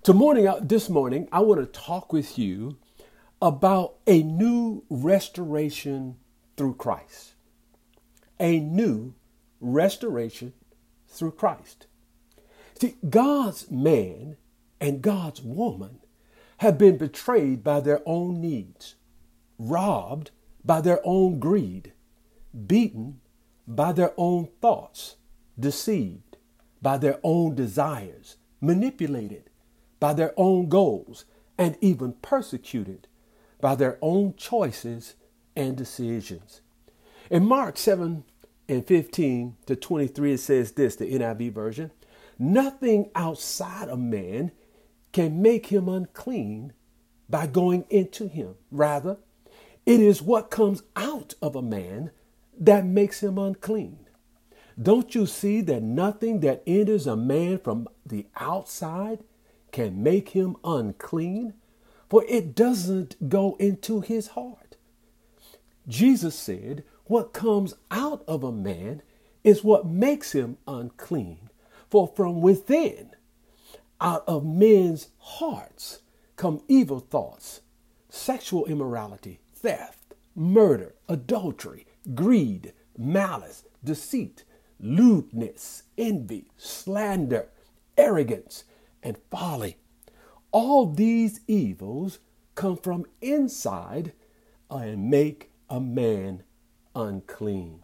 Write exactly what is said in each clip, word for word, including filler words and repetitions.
So morning, uh, this morning, I want to talk with you about a new restoration through Christ. A new restoration through Christ. See, God's man and God's woman have been betrayed by their own needs, robbed by their own greed, beaten by their own thoughts, deceived by their own desires, manipulated by their own goals, and even persecuted by their own choices and decisions. In Mark seven and fifteen to twenty-three, it says this, the N I V version: nothing outside a man can make him unclean by going into him. Rather, it is what comes out of a man that makes him unclean. Don't you see that nothing that enters a man from the outside can make him unclean? For it doesn't go into his heart. Jesus said, what comes out of a man is what makes him unclean. For from within, out of men's hearts, come evil thoughts, sexual immorality, theft, murder, adultery, greed, malice, deceit, lewdness, envy, slander, arrogance, and folly. All these evils come from inside and make a man unclean.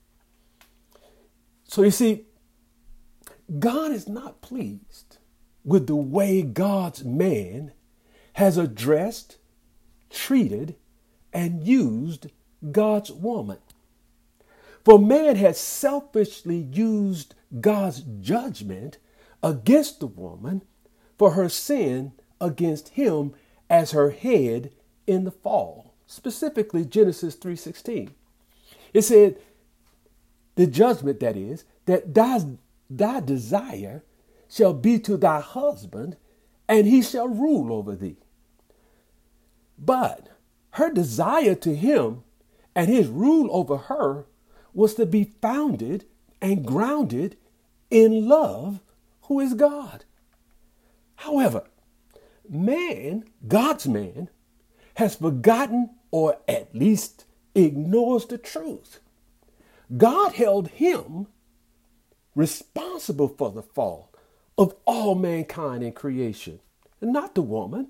So you see, God is not pleased with the way God's man has addressed, treated, and used God's woman. For man has selfishly used God's judgment against the woman for her sin against him as her head in the fall. Specifically, Genesis three sixteen. It said, the judgment, that is, that thy, thy desire shall be to thy husband, and he shall rule over thee. But her desire to him and his rule over her was to be founded and grounded in love, who is God. However, man, God's man, has forgotten or at least ignores the truth. God held him responsible for the fall of all mankind in creation, and not the woman.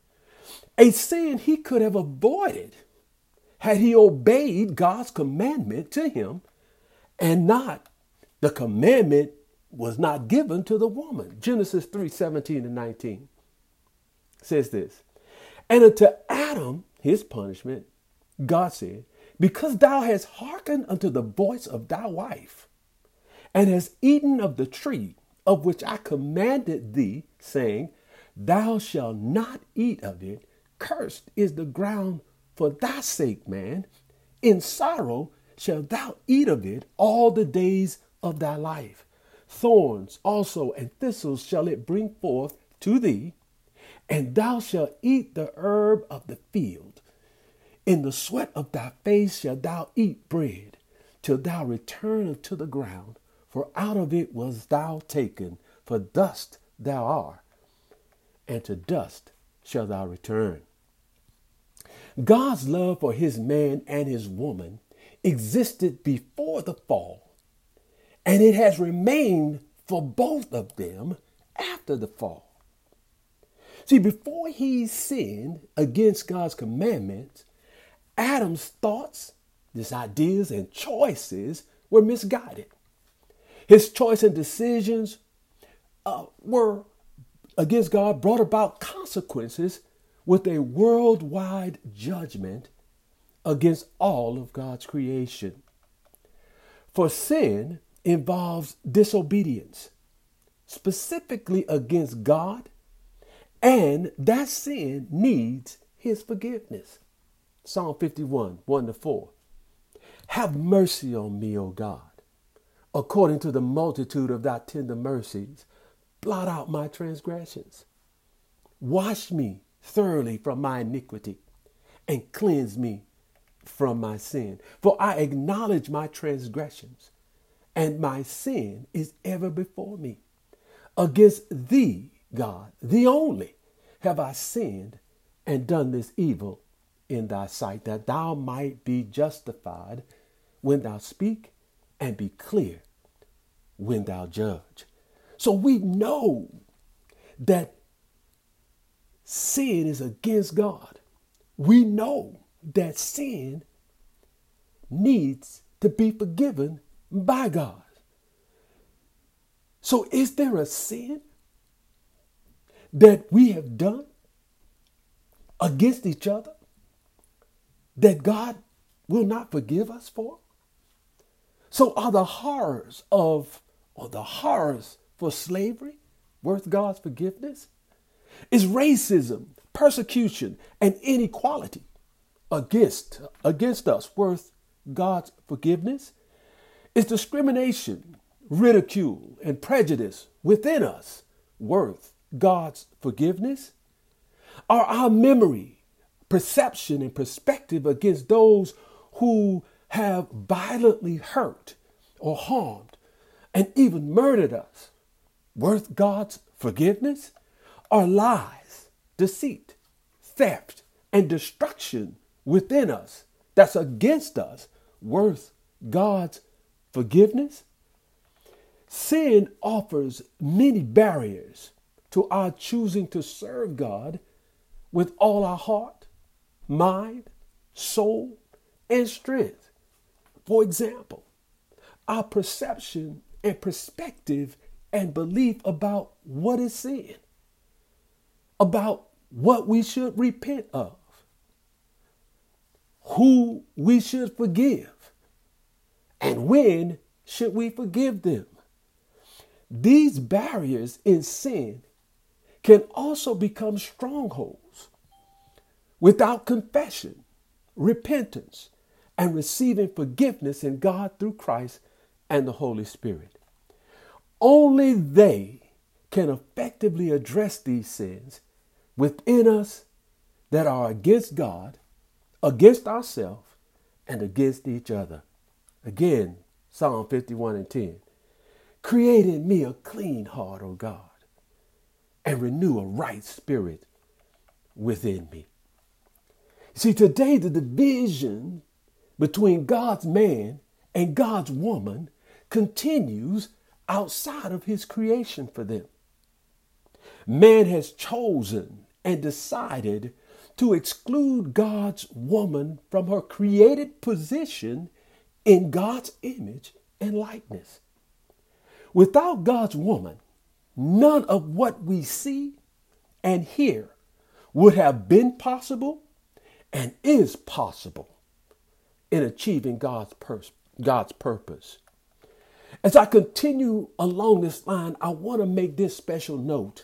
A sin he could have avoided had he obeyed God's commandment to him, and not the commandment was not given to the woman. Genesis three seventeen and nineteen says this: and unto Adam his punishment, God said, because thou hast hearkened unto the voice of thy wife, and hast eaten of the tree of which I commanded thee, saying, thou shalt not eat of it, cursed is the ground for thy sake, man. In sorrow shalt thou eat of it all the days of thy life. Thorns also and thistles shall it bring forth to thee, and thou shalt eat the herb of the field. In the sweat of thy face shalt thou eat bread, till thou return unto the ground, for out of it was thou taken, for dust thou art, and to dust shalt thou return. God's love for his man and his woman existed before the fall, and it has remained for both of them after the fall. See, before he sinned against God's commandments, Adam's thoughts, his ideas, and choices were misguided. His choice and decisions uh, were against God brought about consequences with a worldwide judgment against all of God's creation. For sin involves disobedience, specifically against God, and that sin needs his forgiveness. Psalm fifty-one, one to four. Have mercy on me, O God, according to the multitude of thy tender mercies. Blot out my transgressions. Wash me thoroughly from my iniquity, and cleanse me from my sin. For I acknowledge my transgressions, and my sin is ever before me. Against thee God, thee only, have I sinned and done this evil in thy sight, that thou might be justified when thou speak and be clear when thou judge. So we know that sin is against God. We know that sin needs to be forgiven by God. So is there a sin that we have done against each other that God will not forgive us for? So are the horrors of, or the horrors for slavery worth God's forgiveness? Is racism, persecution, and inequality against, against us worth God's forgiveness? Is discrimination, ridicule, and prejudice within us worth God's forgiveness? Are our memory, perception, and perspective against those who have violently hurt or harmed and even murdered us worth God's forgiveness? Are lies, deceit, theft, and destruction within us that's against us worth God's forgiveness? Sin offers many barriers to our choosing to serve God with all our heart, mind, soul, and strength. For example, our perception and perspective and belief about what is sin, about what we should repent of, who we should forgive, and when should we forgive them. These barriers in sin can also become strongholds. Without confession, repentance, and receiving forgiveness in God through Christ and the Holy Spirit. Only they can effectively address these sins within us that are against God, against ourselves, and against each other. Again, Psalm fifty-one and ten. Create in me a clean heart, O God, and renew a right spirit within me. See, today the division between God's man and God's woman continues outside of his creation for them. Man has chosen and decided to exclude God's woman from her created position in God's image and likeness. Without God's woman, none of what we see and hear would have been possible and is possible in achieving God's, pers- God's purpose. As I continue along this line, I want to make this special note.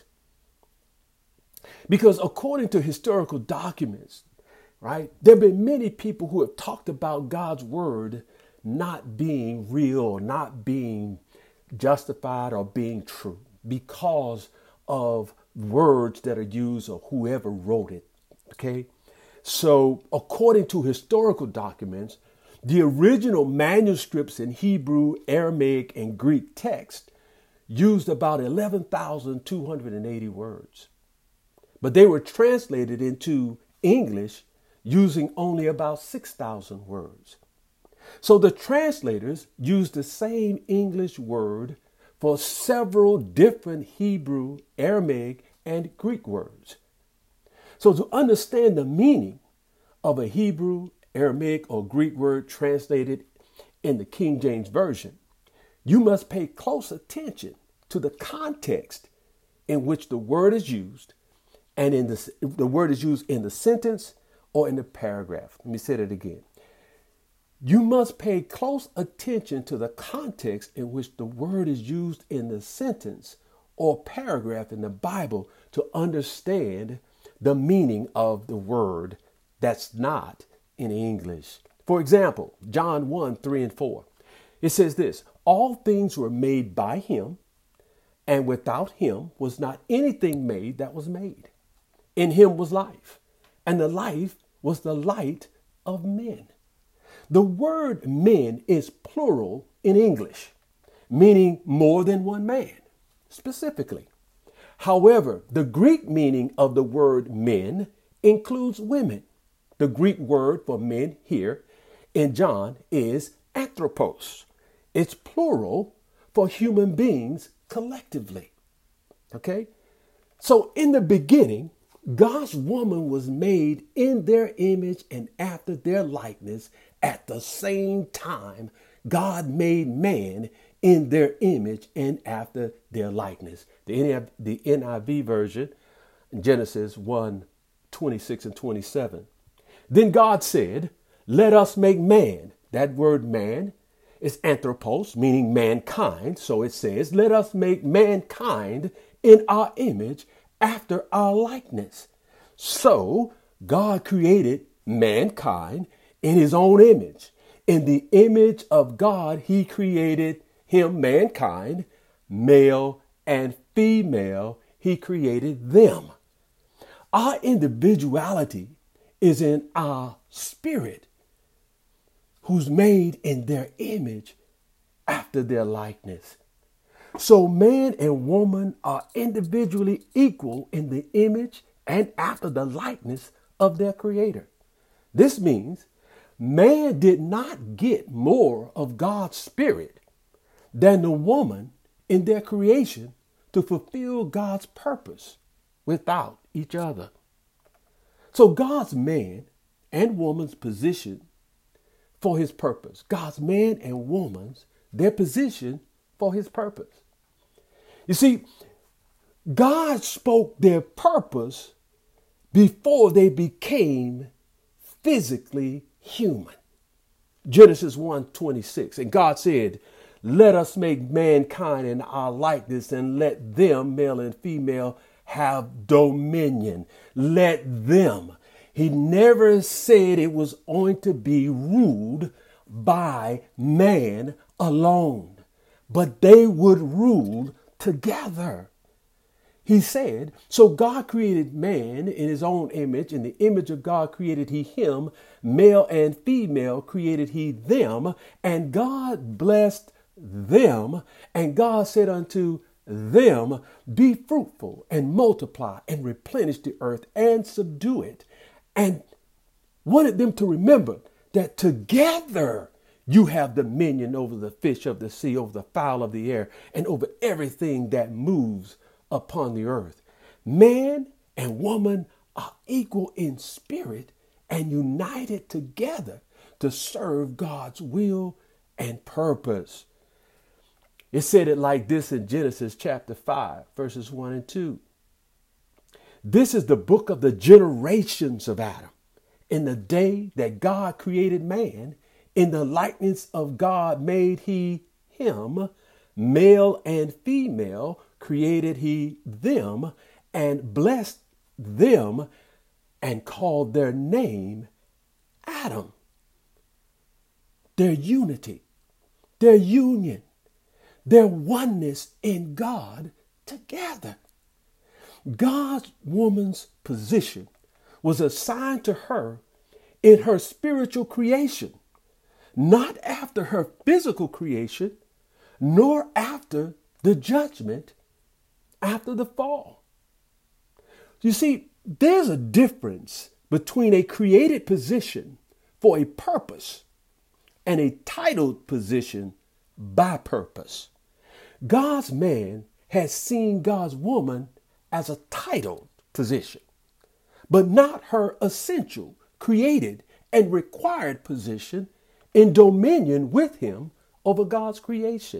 Because according to historical documents, right, there have been many people who have talked about God's word not being real or not being justified or being true because of words that are used or whoever wrote it. Okay. So according to historical documents, the original manuscripts in Hebrew, Aramaic, and Greek text used about eleven thousand two hundred eighty words, but they were translated into English using only about six thousand words. So the translators used the same English word for several different Hebrew, Aramaic, and Greek words. So to understand the meaning of a Hebrew, Aramaic, or Greek word translated in the King James Version, you must pay close attention to the context in which the word is used, and in the, the word is used in the sentence or in the paragraph. Let me say that again. You must pay close attention to the context in which the word is used in the sentence or paragraph in the Bible to understand the meaning of the word that's not in English. For example, John one, three and four. It says this: all things were made by him, and without him was not anything made that was made. In him was life, and the life was the light of men. The word men is plural in English, meaning more than one man, specifically. However, the Greek meaning of the word men includes women. The Greek word for men here in John is anthropos. It's plural for human beings collectively. Okay? So in the beginning, God's woman was made in their image and after their likeness. At the same time, God made man in their image and after their likeness. The N I V version, Genesis one, twenty-six and twenty-seven. Then God said, let us make man. That word man is anthropos, meaning mankind. So it says, let us make mankind in our image after our likeness. So God created mankind in his own image. In the image of God, he created him, mankind, male and female. He created them. Our individuality is in our spirit, who's made in their image after their likeness. So man and woman are individually equal in the image and after the likeness of their creator. This means man did not get more of God's spirit than the woman in their creation to fulfill God's purpose without each other. So God's man and woman's position for his purpose. God's man and woman's, their position for his purpose. You see, God spoke their purpose before they became physically human. Genesis one twenty-six. And God said, let us make mankind in our likeness and let them, male and female, have dominion. Let them. He never said it was going to be ruled by man alone, but they would rule together. He said, so God created man in his own image. In the image of God created he him, male and female created he them. And God blessed them. And God said unto them, be fruitful and multiply and replenish the earth and subdue it. And wanted them to remember that together you have dominion over the fish of the sea, over the fowl of the air, and over everything that moves upon the earth. Man and woman are equal in spirit and united together to serve God's will and purpose. It said it like this in Genesis chapter five, verses one and two. This is the book of the generations of Adam. In the day that God created man, in the likeness of God made he him, male and female created he them, and blessed them and called their name Adam. Their unity, their union, their oneness in God together. God's woman's position was assigned to her in her spiritual creation, not after her physical creation, nor after the judgment after the fall. You see, there's a difference between a created position for a purpose and a titled position by purpose. God's man has seen God's woman as a titled position, but not her essential, created, and required position in dominion with him over God's creation.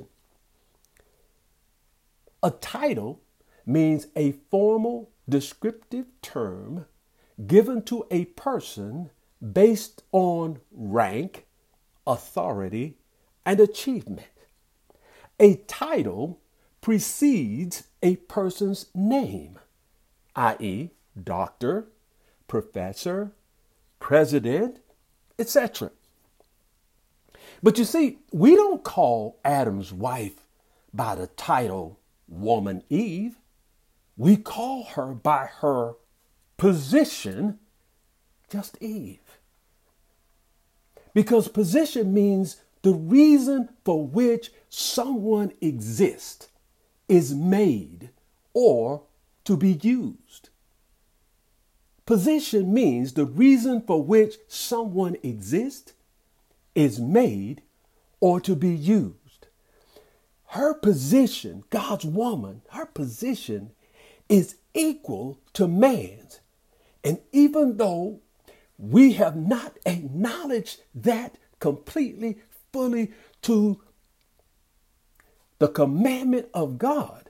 A title means a formal descriptive term given to a person based on rank, authority, and achievement. A title precedes a person's name, that is, doctor, professor, president, et cetera. But you see, we don't call Adam's wife by the title Woman Eve. We call her by her position, just Eve. Because position means the reason for which someone exists is made or to be used. Position means the reason for which someone exists, is made, or to be used. Her position, God's woman, her position is equal to man's. And even though we have not acknowledged that completely, fully to the commandment of God,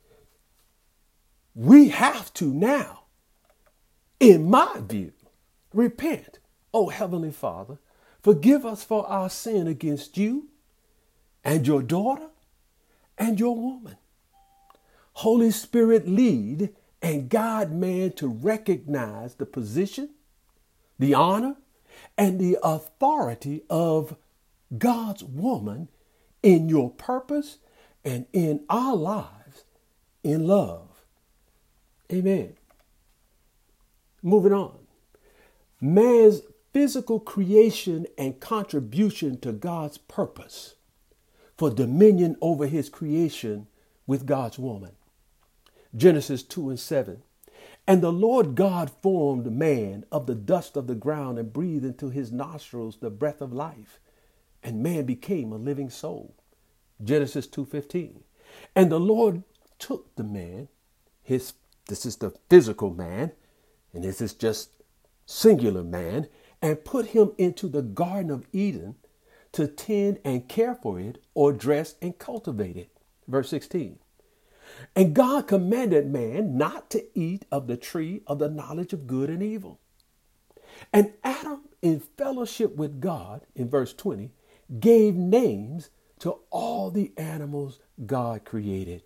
we have to now, in my view, repent. Oh, Heavenly Father, forgive us for our sin against you and your daughter and your woman. Holy Spirit, lead and guide man to recognize the position, the honor, and the authority of God's woman in your purpose and in our lives in love. Amen. Moving on. Man's physical creation and contribution to God's purpose for dominion over his creation with God's woman. Genesis two and seven. And the Lord God formed man of the dust of the ground and breathed into his nostrils the breath of life. And man became a living soul. Genesis two fifteen. And the Lord took the man, his this is the physical man, and this is just singular man, and put him into the Garden of Eden to tend and care for it, or dress and cultivate it. Verse sixteen. And God commanded man not to eat of the tree of the knowledge of good and evil. And Adam, in fellowship with God, in verse twenty, gave names to all the animals God created.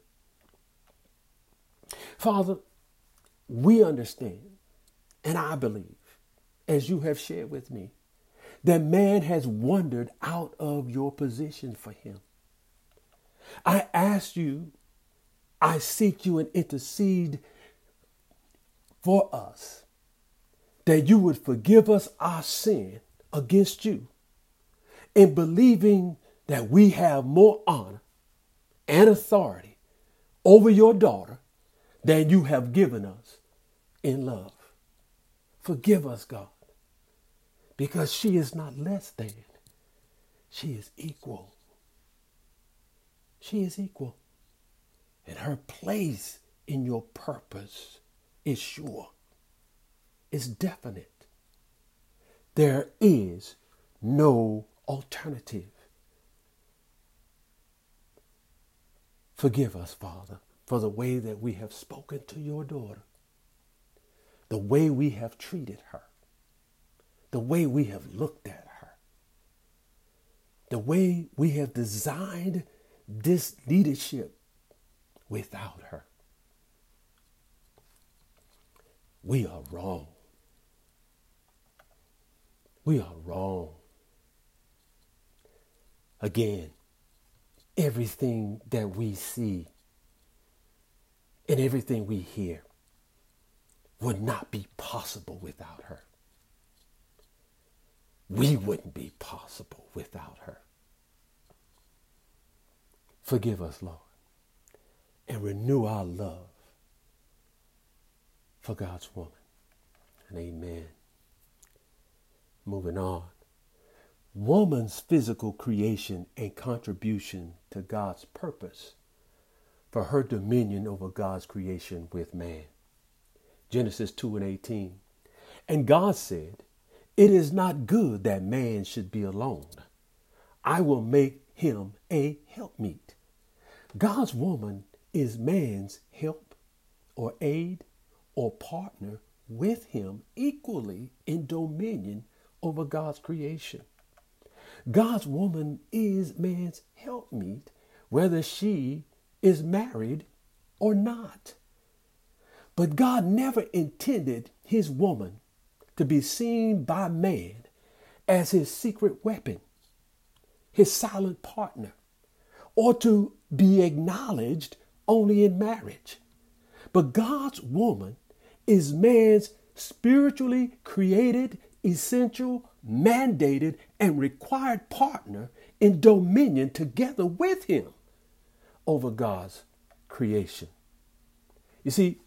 Father, we understand, and I believe, as you have shared with me, that man has wandered out of your position for him. I ask you, I seek you and intercede for us, that you would forgive us our sin against you, in believing that we have more honor and authority over your daughter than you have given us in love. Forgive us, God, because she is not less than. She is equal. She is equal. And her place in your purpose is sure. It's definite. There is no alternative. Forgive us, Father, for the way that we have spoken to your daughter, the way we have treated her, the way we have looked at her, the way we have designed this leadership without her. We are wrong. We are wrong. Again, everything that we see and everything we hear would not be possible without her. We wouldn't be possible without her. Forgive us, Lord, and renew our love for God's woman. And amen. Moving on. Woman's physical creation and contribution to God's purpose for her dominion over God's creation with man. Genesis two and eighteen. And God said, it is not good that man should be alone. I will make him a helpmeet. God's woman is man's help or aid or partner with him equally in dominion over God's creation. God's woman is man's helpmeet, whether she is married or not. But God never intended his woman to be seen by man as his secret weapon, his silent partner, or to be acknowledged only in marriage. But God's woman is man's spiritually created, essential, mandated, and required partner in dominion together with him over God's creation. You see,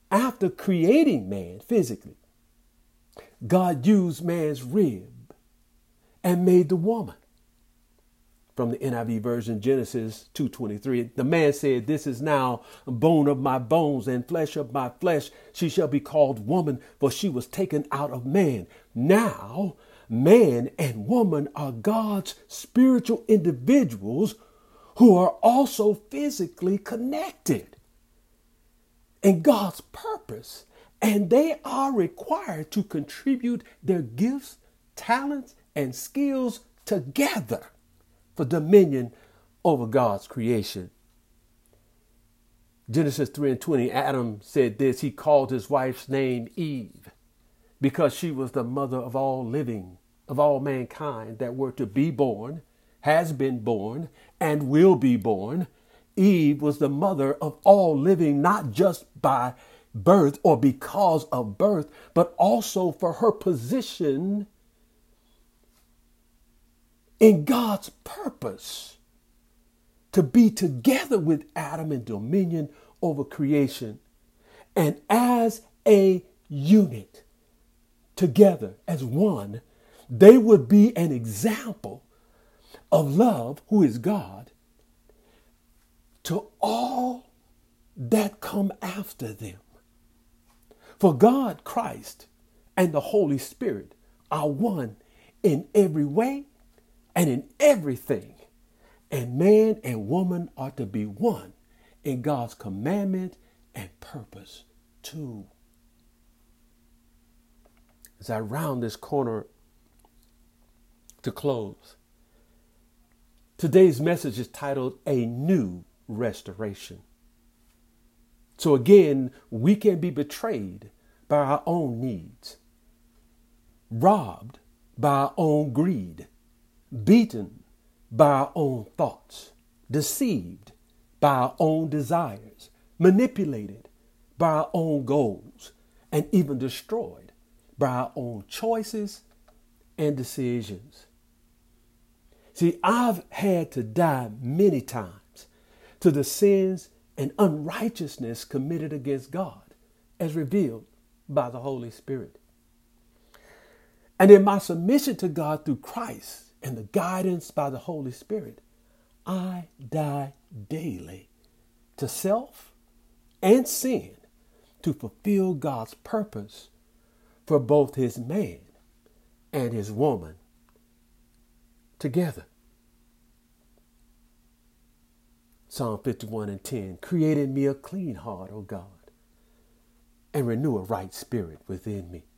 After creating man physically, God used man's rib and made the woman. From the N I V version, Genesis two twenty-three, the man said, "This is now bone of my bones and flesh of my flesh. She shall be called woman, for she was taken out of man." Now, man and woman are God's spiritual individuals who are also physically connected in God's purpose. And they are required to contribute their gifts, talents, and skills together for dominion over God's creation. Genesis three and twenty, Adam said this, he called his wife's name Eve because she was the mother of all living, of all mankind that were to be born, has been born, and will be born. Eve was the mother of all living, not just by birth or because of birth, but also for her position in God's purpose to be together with Adam in dominion over creation. And as a unit, together as one, they would be an example of love, who is God, to all that come after them. For God, Christ, and the Holy Spirit are one in every way and in everything. And man and woman are to be one in God's commandment and purpose too. As I round this corner to close, today's message is titled A New Restoration. So again, we can be betrayed by our own needs, robbed by our own greed, beaten by our own thoughts, deceived by our own desires, manipulated by our own goals, and even destroyed by our own choices and decisions. See, I've had to die many times to the sins and unrighteousness committed against God as revealed by the Holy Spirit. And in my submission to God through Christ and the guidance by the Holy Spirit, I die daily to self and sin to fulfill God's purpose for both his man and his woman together. Psalm fifty-one and ten, create in me a clean heart, O God, and renew a right spirit within me.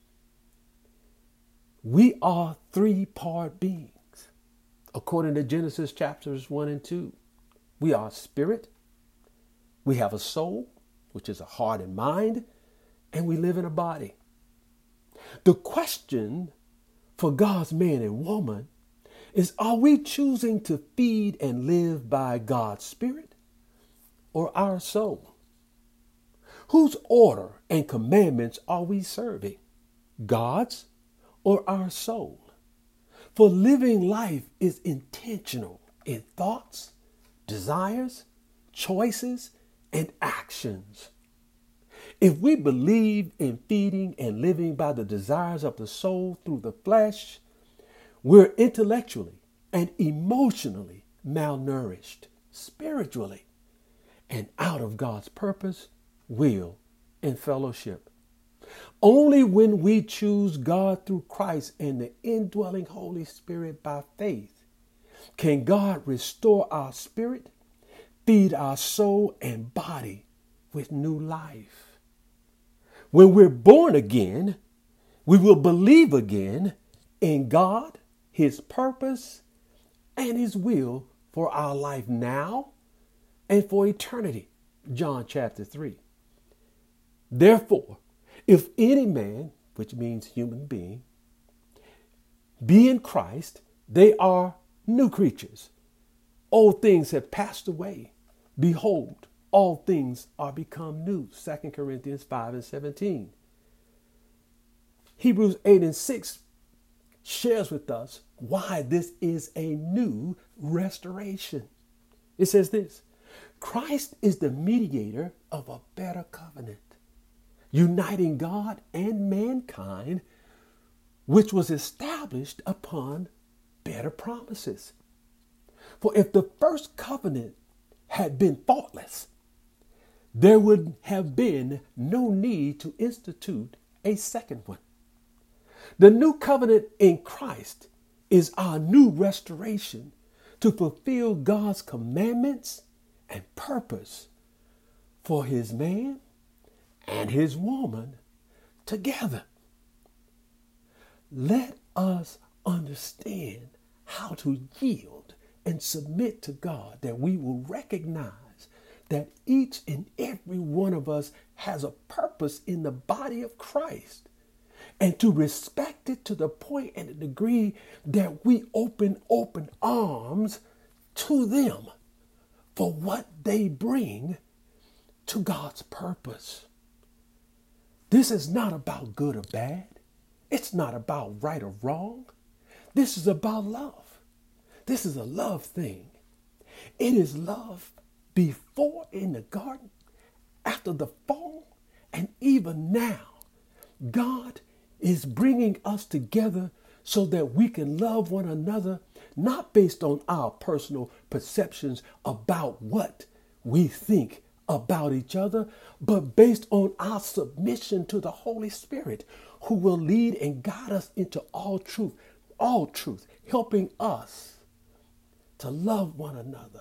We are three-part beings, according to Genesis chapters one and two. We are spirit, we have a soul, which is a heart and mind, and we live in a body. The question for God's man and woman is, are we choosing to feed and live by God's spirit or our soul? Whose order and commandments are we serving? God's or our soul? For living life is intentional in thoughts, desires, choices, and actions. If we believe in feeding and living by the desires of the soul through the flesh, we're intellectually and emotionally malnourished, spiritually, and out of God's purpose, will, and fellowship. Only when we choose God through Christ and the indwelling Holy Spirit by faith can God restore our spirit, feed our soul and body with new life. When we're born again, we will believe again in God, his purpose, and his will for our life now and for eternity. John chapter three. Therefore, if any man, which means human being, be in Christ, they are new creatures. Old things have passed away. Behold, all things are become new. Second Corinthians five and seventeen. Hebrews eight and six shares with us why this is a new restoration. It says this: Christ is the mediator of a better covenant, uniting God and mankind, which was established upon better promises. For if the first covenant had been faultless, there would have been no need to institute a second one. The new covenant in Christ is our new restoration to fulfill God's commandments and purpose for his man and his woman together. Let us understand how to yield and submit to God, that we will recognize that each and every one of us has a purpose in the body of Christ, and to respect it to the point and the degree that we open open arms to them for what they bring to God's purpose. This is not about good or bad. It's not about right or wrong. This is about love. This is a love thing. It is love before in the garden, after the fall, and even now. God is bringing us together so that we can love one another, not based on our personal perceptions about what we think about each other, but based on our submission to the Holy Spirit, who will lead and guide us into all truth, all truth, helping us to love one another,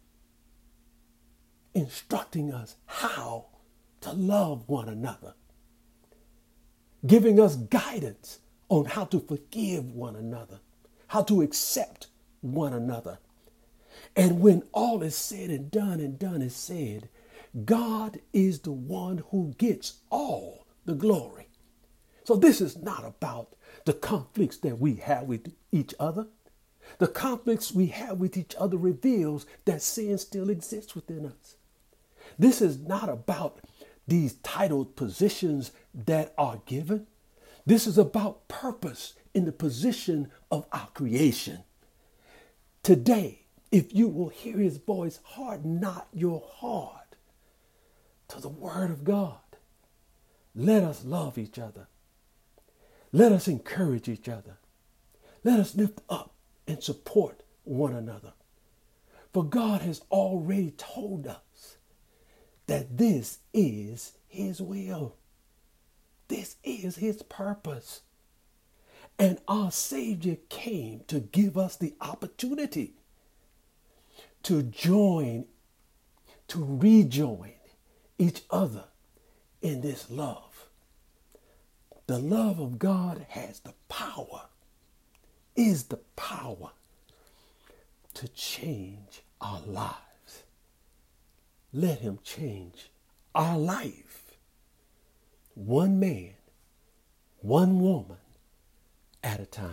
instructing us how to love one another, giving us guidance on how to forgive one another, how to accept one another. And when all is said and done and done is said, God is the one who gets all the glory. So this is not about the conflicts that we have with each other. The conflicts we have with each other reveals that sin still exists within us. This is not about these titled positions that are given. This is about purpose in the position of our creation. Today, if you will hear his voice, harden not your heart to the word of God. Let us love each other. Let us encourage each other. Let us lift up and support one another. For God has already told us that this is his will. This is his purpose. And our Savior came to give us the opportunity to join, to rejoin each other in this love. The love of God has the power, is the power to change our lives. Let him change our life, one man, one woman at a time.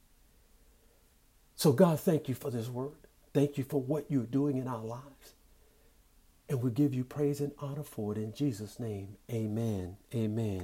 So God, thank you for this word. Thank you for what you're doing in our lives. And we give you praise and honor for it in Jesus' name. Amen. Amen.